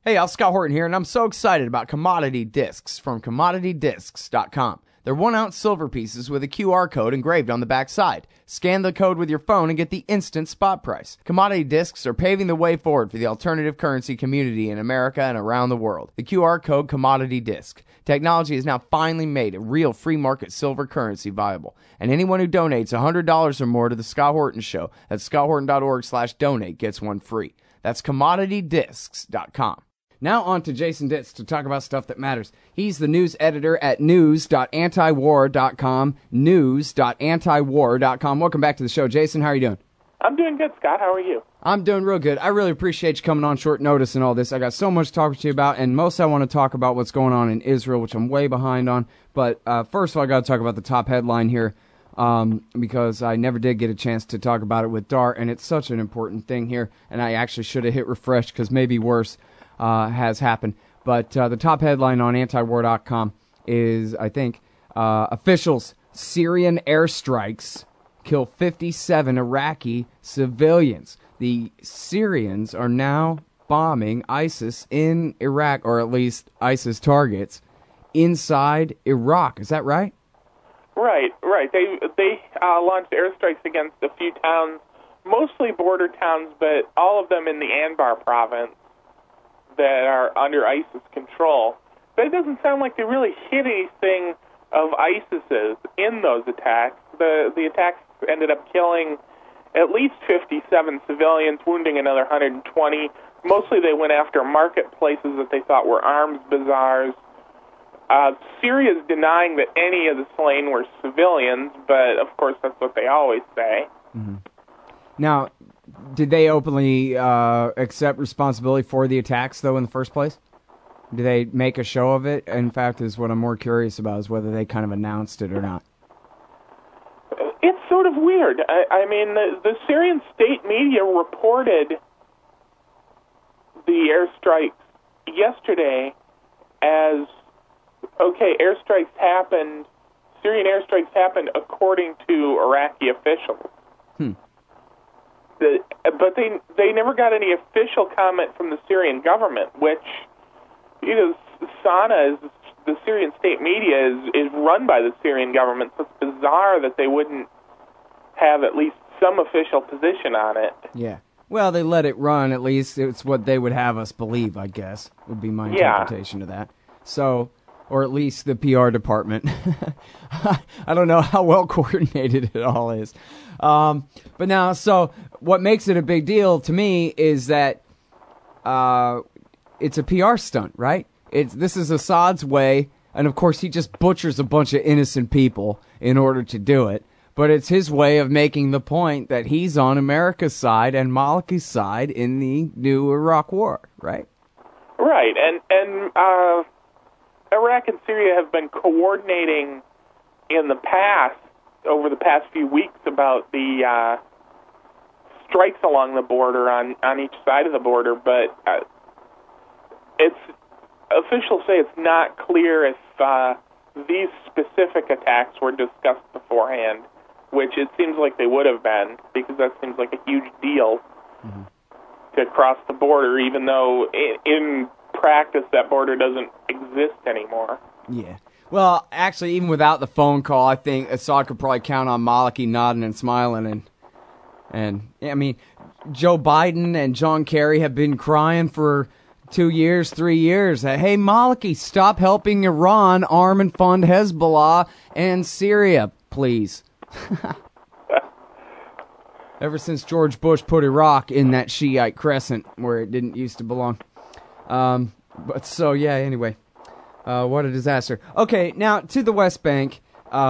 Hey, Al Scott Horton here, and I'm so excited about Commodity Discs from CommodityDiscs.com. They're 1-ounce silver pieces with a QR code engraved on the back side. Scan the code with your phone and get the instant spot price. Commodity Discs are paving the way forward for the alternative currency community in America and around the world. The QR code Commodity Disc. Technology has now finally made a real free market silver currency viable. And anyone who donates $100 or more to the Scott Horton Show at scotthorton.org/donate gets one free. That's CommodityDiscs.com. Now on to Jason Ditz to talk about stuff that matters. He's the news editor at news.antiwar.com, news.antiwar.com. Welcome back to the show. Jason, how are you doing? I'm doing good, Scott. How are you? I'm doing real good. I really appreciate you coming on short notice and all this. I got so much to talk to you about, and most I want to talk about what's going on in Israel, which I'm way behind on. But first of all, I got to talk about the top headline here, because I never did get a chance to talk about it with Dart, and it's such an important thing here, and I actually should have hit refresh because maybe worse has happened. But the top headline on antiwar.com is, I think, officials, Syrian airstrikes kill 57 Iraqi civilians. The Syrians are now bombing ISIS in Iraq, or at least ISIS targets inside Iraq. Is that right? Right. They launched airstrikes against a few towns, mostly border towns, but all of them in the Anbar province that are under ISIS control. But it doesn't sound like they really hit anything of ISIS's in those attacks. The attacks ended up killing at least 57 civilians, wounding another 120. Mostly they went after marketplaces that they thought were arms bazaars. Syria's denying that any of the slain were civilians, but of course that's what they always say. Mm-hmm. Now, did they openly accept responsibility for the attacks, though, in the first place? Did they make a show of it? In fact, is what I'm more curious about is whether they kind of announced it or not. It's sort of weird. I mean, the Syrian state media reported the airstrikes yesterday as, okay, airstrikes happened, Syrian airstrikes happened according to Iraqi officials. But they never got any official comment from the Syrian government, which, you know, SANA, the Syrian state media, is run by the Syrian government, so it's bizarre that they wouldn't have at least some official position on it. Yeah. Well, they let it run, at least. It's what they would have us believe, I guess, would be my interpretation of that. So, or at least the PR department. I don't know how well coordinated it all is. But now, so what makes it a big deal to me is that it's a PR stunt, right? This is Assad's way, and of course he just butchers a bunch of innocent people in order to do it. But it's his way of making the point that he's on America's side and Maliki's side in the new Iraq war, right? Right, and Iraq and Syria have been coordinating in the past, over the past few weeks, about the strikes along the border on each side of the border, but officials say it's not clear if these specific attacks were discussed beforehand, which it seems like they would have been, because that seems like a huge deal to cross the border, even though in practice that border doesn't exist anymore. Yeah. Well, actually, even without the phone call, I think Assad could probably count on Maliki nodding and smiling. And I mean, Joe Biden and John Kerry have been crying for 2 years, 3 years. Hey, Maliki, stop helping Iran arm and fund Hezbollah and Syria, please. Ever since George Bush put Iraq in that Shiite crescent where it didn't used to belong. But so, yeah, anyway. What a disaster. Okay, now to the West Bank.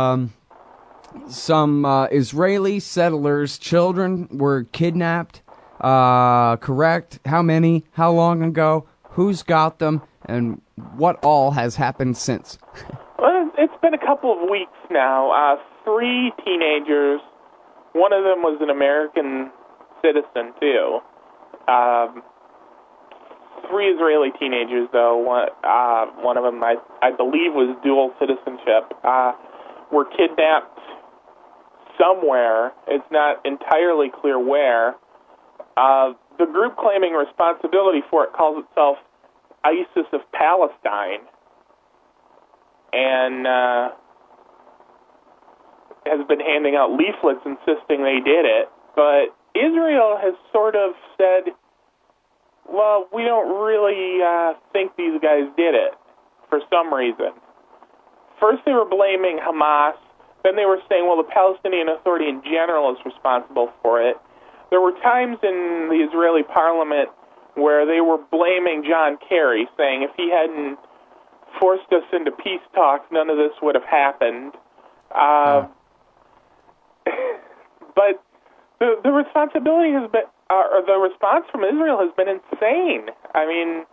Some Israeli settlers' children were kidnapped. Correct? How many? How long ago? Who's got them? And what all has happened since? Well, it's been a couple of weeks now. 3 teenagers. One of them was an American citizen, too. 3 Israeli teenagers, though. One of them, I believe, was dual citizenship. Were kidnapped somewhere. It's not entirely clear where. The group claiming responsibility for it calls itself ISIS of Palestine, and has been handing out leaflets insisting they did it. But Israel has sort of said, well, we don't really think these guys did it for some reason. First they were blaming Hamas, then they were saying, well, the Palestinian Authority in general is responsible for it. There were times in the Israeli parliament where they were blaming John Kerry, saying if he hadn't forced us into peace talks, none of this would have happened. But the responsibility has been, or the response from Israel has been insane. I mean,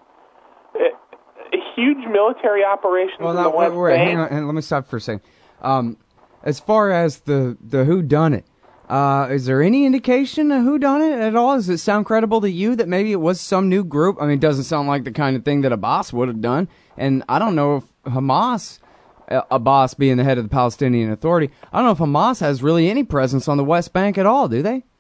huge military operations in the West Bank. Hang on, let me stop for a second. As far as the whodunit, is there any indication of whodunit at all? Does it sound credible to you that maybe it was some new group? I mean, it doesn't sound like the kind of thing that Abbas would have done. And I don't know if Hamas, Abbas being the head of the Palestinian Authority, I don't know if Hamas has really any presence on the West Bank at all, do they?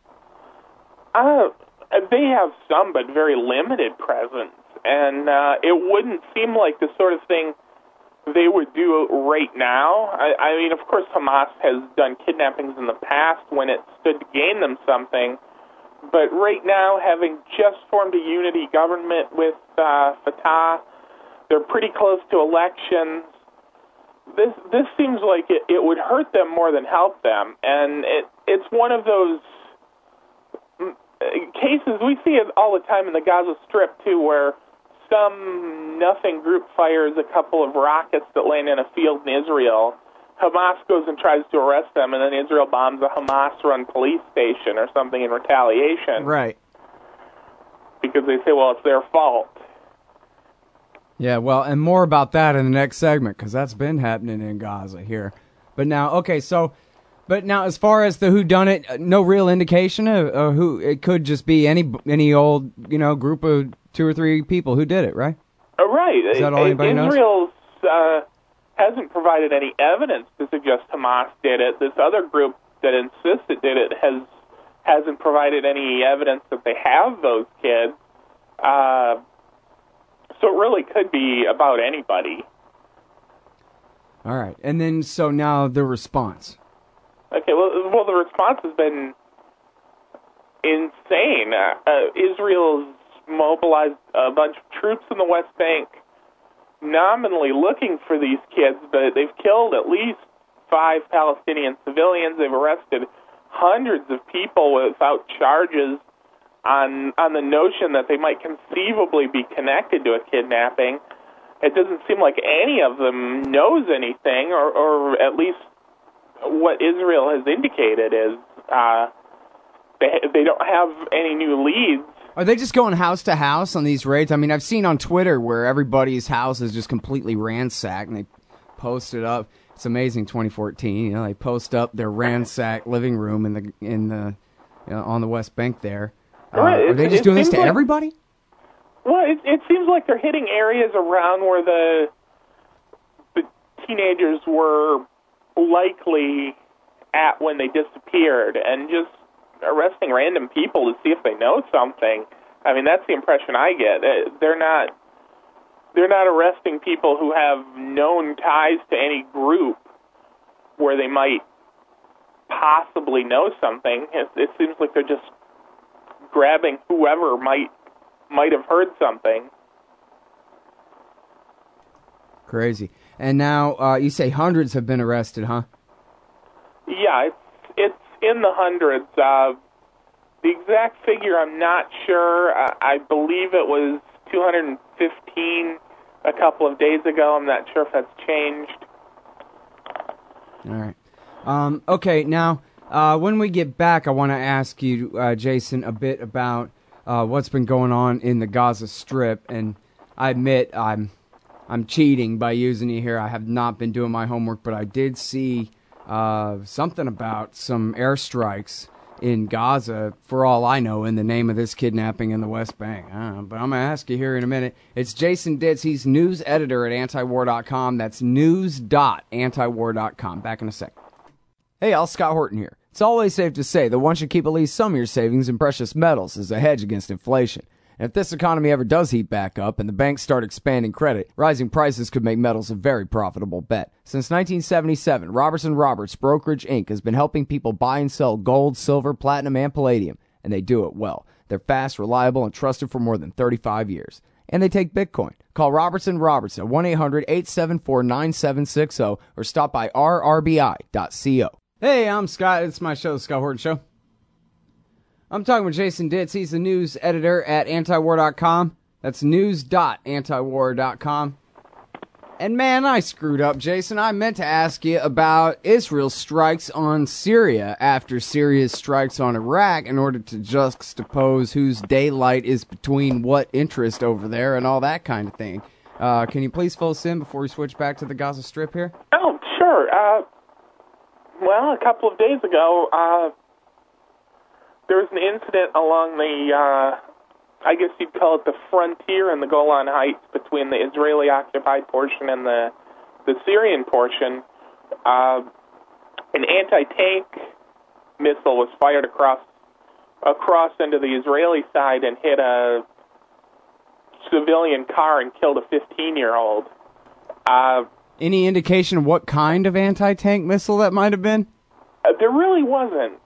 They have some, but very limited presence. And it wouldn't seem like the sort of thing they would do right now. I mean, of course, Hamas has done kidnappings in the past when it stood to gain them something. But right now, having just formed a unity government with Fatah, they're pretty close to elections. This seems like it would hurt them more than help them. And it's one of those cases, we see it all the time in the Gaza Strip, too, where some nothing group fires a couple of rockets that land in a field in Israel. Hamas goes and tries to arrest them, and then Israel bombs a Hamas-run police station or something in retaliation. Right. Because they say, well, it's their fault. Yeah, well, and more about that in the next segment, because that's been happening in Gaza here. But now, okay, so... But now, as far as the whodunit, no real indication of who it could just be any old group of 2 or 3 people who did it, right? Right. Is that all anybody knows? Israel hasn't provided any evidence to suggest Hamas did it. This other group that insists it did it hasn't provided any evidence that they have those kids. So it really could be about anybody. All right, and then so now the response. Okay, well, the response has been insane. Israel's mobilized a bunch of troops in the West Bank nominally looking for these kids, but they've killed at least 5 Palestinian civilians. They've arrested hundreds of people without charges on the notion that they might conceivably be connected to a kidnapping. It doesn't seem like any of them knows anything, or at least what Israel has indicated is they don't have any new leads. Are they just going house to house on these raids? I mean, I've seen on Twitter where everybody's house is just completely ransacked, and they post it up. It's amazing. 2014, they post up their ransacked living room in the on the West Bank there. Are they just doing this to everybody? Well, it seems like they're hitting areas around where the teenagers were likely at when they disappeared, and just arresting random people to see if they know something. I mean, that's the impression I get. They're not arresting people who have known ties to any group where they might possibly know something. It seems like they're just grabbing whoever might have heard something. Crazy. And now you say hundreds have been arrested, huh? Yeah, it's in the hundreds. The exact figure, I'm not sure. I believe it was 215 a couple of days ago. I'm not sure if that's changed. All right. Okay, now, when we get back, I want to ask you, Jason, a bit about what's been going on in the Gaza Strip. And I admit I'm cheating by using you here. I have not been doing my homework, but I did see something about some airstrikes in Gaza, for all I know, in the name of this kidnapping in the West Bank. I don't know, but I'm going to ask you here in a minute. It's Jason Ditz. He's news editor at antiwar.com. That's news.antiwar.com. Back in a sec. Hey, y'all, Scott Horton here. It's always safe to say that one should keep at least some of your savings in precious metals as a hedge against inflation. And if this economy ever does heat back up and the banks start expanding credit, rising prices could make metals a very profitable bet. Since 1977, Robertson Roberts Brokerage Inc. has been helping people buy and sell gold, silver, platinum, and palladium, and they do it well. They're fast, reliable, and trusted for more than 35 years. And they take Bitcoin. Call Robertson Roberts at 1-800-874-9760 or stop by rrbi.co. Hey, I'm Scott. It's my show, The Scott Horton Show. I'm talking with Jason Ditz. He's the news editor at antiwar.com. That's news.antiwar.com. And man, I screwed up, Jason. I meant to ask you about Israel's strikes on Syria after Syria's strikes on Iraq in order to juxtapose whose daylight is between what interest over there and all that kind of thing. Can you please fill us in before we switch back to the Gaza Strip here? Oh, sure. Well, a couple of days ago, there was an incident along the, I guess you'd call it the frontier in the Golan Heights between the Israeli-occupied portion and the Syrian portion. An anti-tank missile was fired across into the Israeli side and hit a civilian car and killed a 15-year-old. Any indication of what kind of anti-tank missile that might have been? There really wasn't.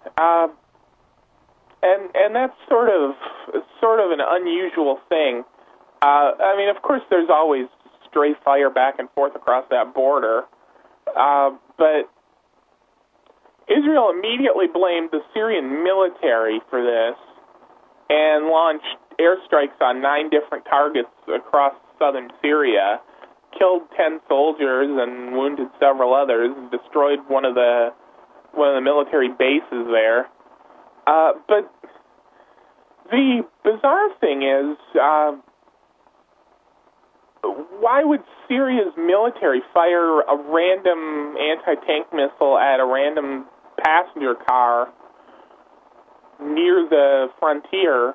And that's sort of an unusual thing. I mean, of course, there's always stray fire back and forth across that border, but Israel immediately blamed the Syrian military for this and launched airstrikes on 9 different targets across southern Syria, killed 10 soldiers and wounded several others, destroyed one of the military bases there. But the bizarre thing is, why would Syria's military fire a random anti-tank missile at a random passenger car near the frontier?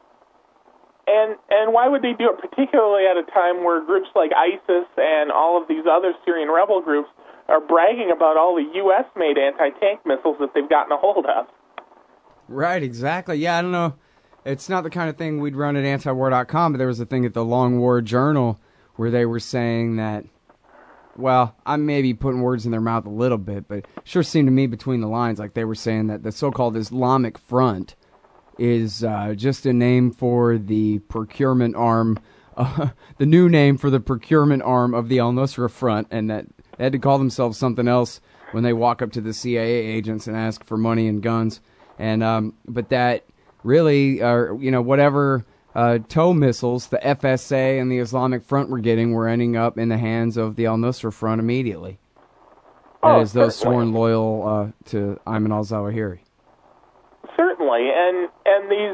And why would they do it particularly at a time where groups like ISIS and all of these other Syrian rebel groups are bragging about all the U.S.-made anti-tank missiles that they've gotten a hold of? Right, exactly. Yeah, I don't know. It's not the kind of thing we'd run at antiwar.com, but there was a thing at the Long War Journal where they were saying that, well, I may be putting words in their mouth a little bit, but it sure seemed to me between the lines like they were saying that the so-called Islamic Front is just a name for the procurement arm, the new name for the procurement arm of the al-Nusra Front, and that they had to call themselves something else when they walk up to the CIA agents and ask for money and guns. And but that really, whatever tow missiles the FSA and the Islamic Front were getting were ending up in the hands of the al-Nusra Front immediately. That is, those sworn loyal to Ayman al-Zawahiri. Certainly, and these,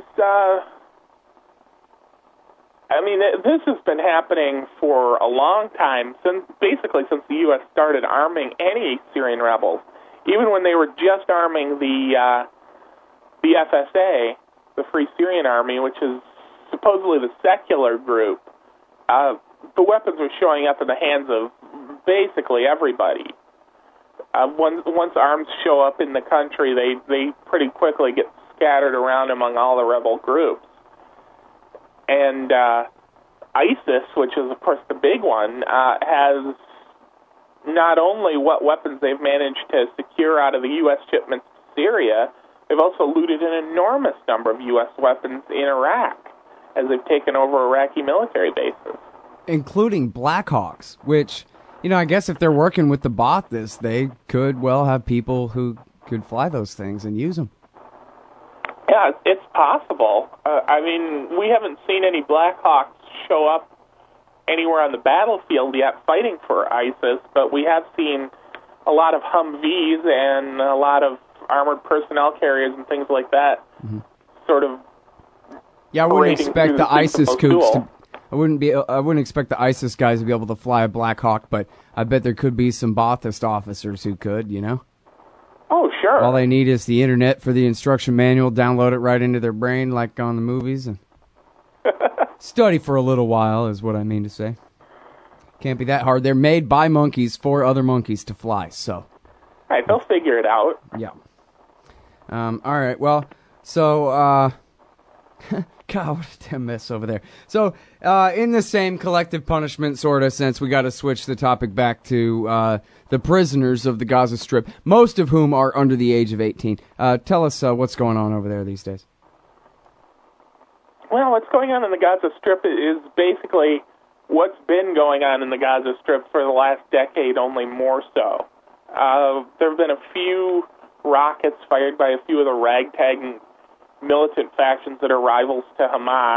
this has been happening for a long time, since the U.S. started arming any Syrian rebels. Even when they were just arming the FSA, the Free Syrian Army, which is supposedly the secular group, the weapons were showing up in the hands of basically everybody. Once arms show up in the country, they pretty quickly get scattered around among all the rebel groups. And ISIS, which is, of course, the big one, has not only what weapons they've managed to secure out of the U.S. shipments to Syria, they've also looted an enormous number of U.S. weapons in Iraq as they've taken over Iraqi military bases. Including Blackhawks, which, I guess if they're working with the Ba'athis, they could well have people who could fly those things and use them. Yeah, it's possible. We haven't seen any Blackhawks show up anywhere on the battlefield yet fighting for ISIS, but we have seen a lot of Humvees and a lot of armored personnel carriers and things like that. Mm-hmm. Sort of. Yeah, I wouldn't expect the ISIS coops to. I wouldn't expect the ISIS guys to be able to fly a Black Hawk, but I bet there could be some Ba'athist officers who could. Oh, sure. All they need is the internet for the instruction manual. Download it right into their brain, like on the movies, and study for a little while. Is what I mean to say. Can't be that hard. They're made by monkeys for other monkeys to fly. So. Right, they'll figure it out. Yeah. All right. Well, so God, what a damn mess over there. So, in the same collective punishment sort of sense, we got to switch the topic back to the prisoners of the Gaza Strip, most of whom are under the age of 18. Tell us what's going on over there these days. Well, what's going on in the Gaza Strip is basically what's been going on in the Gaza Strip for the last decade, only more so. There have been a few rockets fired by a few of the ragtag militant factions that are rivals to Hamas.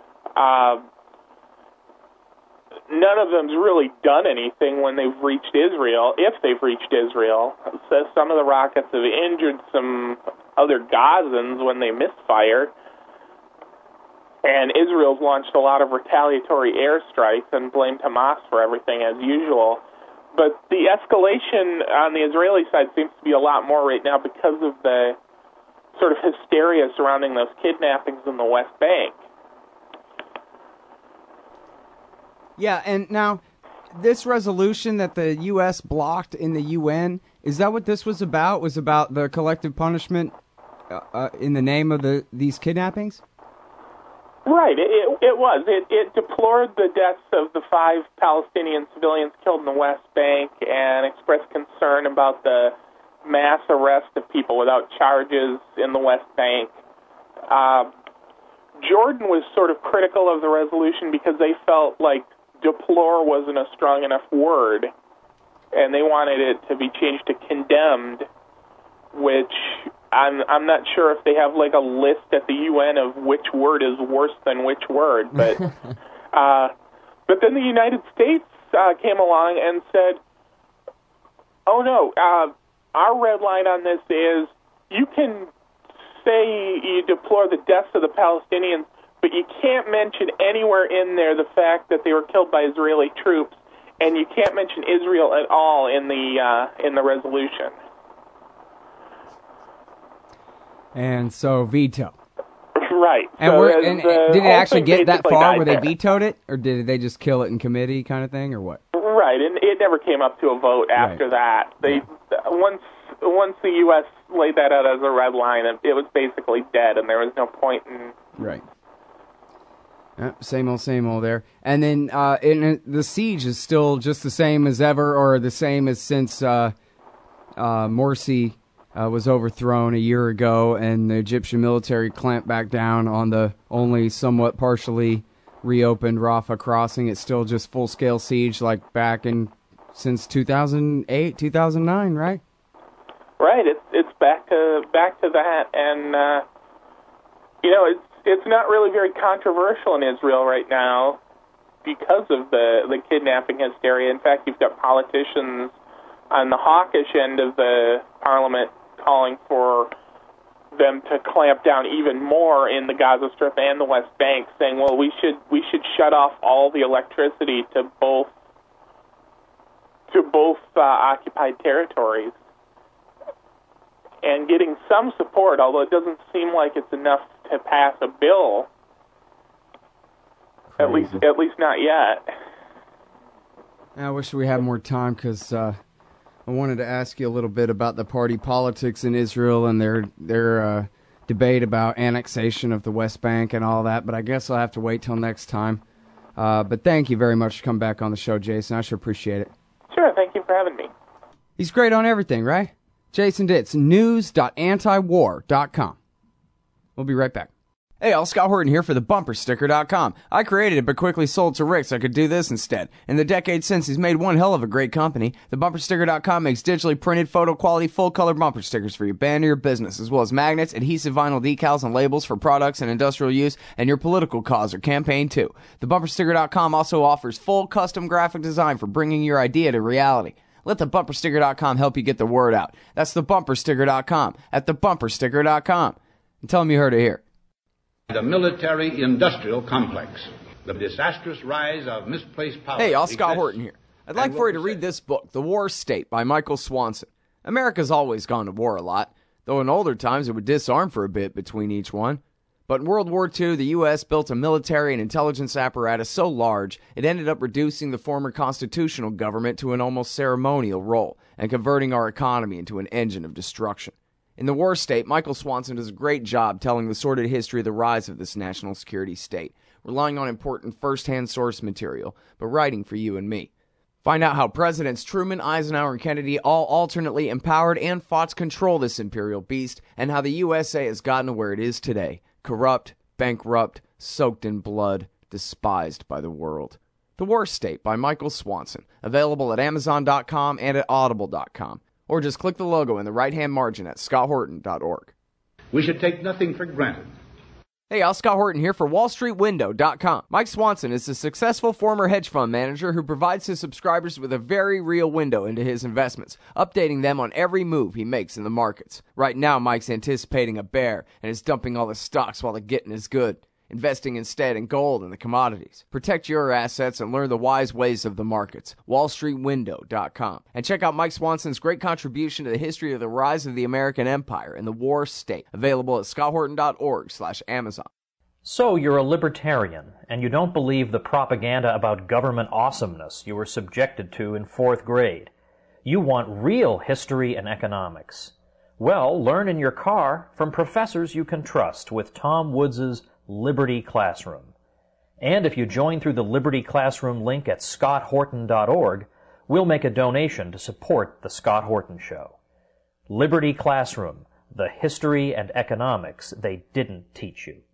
None of them's really done anything when they've reached Israel, if they've reached Israel. So some of the rockets have injured some other Gazans when they misfire. And Israel's launched a lot of retaliatory airstrikes and blamed Hamas for everything as usual. But the escalation on the Israeli side seems to be a lot more right now because of the sort of hysteria surrounding those kidnappings in the West Bank. Yeah, and now, this resolution that the U.S. blocked in the UN, is that what this was about? Was about the collective punishment in the name of these kidnappings? Right, it was. It deplored the deaths of the 5 Palestinian civilians killed in the West Bank and expressed concern about the mass arrest of people without charges in the West Bank. Jordan was sort of critical of the resolution because they felt like deplore wasn't a strong enough word, and they wanted it to be changed to condemned, which I'm not sure if they have like a list at the UN of which word is worse than which word, but then the United States came along and said, "Oh no, our red line on this is you can say you deplore the deaths of the Palestinians, but you can't mention anywhere in there the fact that they were killed by Israeli troops, and you can't mention Israel at all in the resolution." And so veto. Right. And, so and did it actually get that far where they there. vetoed it, or did they just kill it in committee kind of thing, or what? Right, and it never came up to a vote after that. Once the U.S. laid that out as a red line, it was basically dead, and there was no point in... Right. Same old there. And then the siege is still just the same as ever, or the same as since Morsi was overthrown a year ago, and the Egyptian military clamped back down on the only somewhat partially reopened Rafah crossing. It's still just full-scale siege like back since 2008, 2009, right? Right, it's back to that, and it's not really very controversial in Israel right now because of the kidnapping hysteria. In fact, you've got politicians on the hawkish end of the parliament calling for them to clamp down even more in the Gaza Strip and the West Bank, saying, well, we should shut off all the electricity to both occupied territories. And getting some support, although it doesn't seem like it's enough to pass a bill. Crazy. At least not yet. I wish we had more time, because I wanted to ask you a little bit about the party politics in Israel and their debate about annexation of the West Bank and all that, but I guess I'll have to wait till next time. But thank you very much for coming back on the show, Jason. I sure appreciate it. Sure, thank you for having me. He's great on everything, right? Jason Ditz, news.antiwar.com. We'll be right back. Hey, all, Scott Horton here for thebumpersticker.com. I created it but quickly sold to Rick so I could do this instead. In the decades since, he's made one hell of a great company. Thebumpersticker.com makes digitally printed, photo-quality, full-color bumper stickers for your band or your business, as well as magnets, adhesive vinyl decals, and labels for products and industrial use, and your political cause or campaign, too. Thebumpersticker.com also offers full custom graphic design for bringing your idea to reality. Let thebumpersticker.com help you get the word out. That's thebumpersticker.com at thebumpersticker.com. And tell them you heard it here. The military-industrial complex. The disastrous rise of misplaced power. Hey, y'all, Scott Horton here. I'd like for you to read this book, The War State, by Michael Swanson. America's always gone to war a lot, though in older times it would disarm for a bit between each one. But in World War II, the U.S. built a military and intelligence apparatus so large, it ended up reducing the former constitutional government to an almost ceremonial role and converting our economy into an engine of destruction. In The War State, Michael Swanson does a great job telling the sordid history of the rise of this national security state, relying on important first-hand source material, but writing for you and me. Find out how Presidents Truman, Eisenhower, and Kennedy all alternately empowered and fought to control this imperial beast, and how the USA has gotten to where it is today, corrupt, bankrupt, soaked in blood, despised by the world. The War State by Michael Swanson, available at Amazon.com and at Audible.com. Or just click the logo in the right-hand margin at scotthorton.org. We should take nothing for granted. Hey, Al Scott Horton here for WallStreetWindow.com. Mike Swanson is a successful former hedge fund manager who provides his subscribers with a very real window into his investments, updating them on every move he makes in the markets. Right now, Mike's anticipating a bear and is dumping all the stocks while the getting is good, investing instead in gold and the commodities. Protect your assets and learn the wise ways of the markets. WallStreetWindow.com. And check out Mike Swanson's great contribution to the history of the rise of the American Empire and the War State, available at scotthorton.org/Amazon. So you're a libertarian, and you don't believe the propaganda about government awesomeness you were subjected to in 4th grade. You want real history and economics. Well, learn in your car from professors you can trust with Tom Woods' Liberty Classroom. And if you join through the Liberty Classroom link at scotthorton.org, we'll make a donation to support The Scott Horton Show. Liberty Classroom, the history and economics they didn't teach you.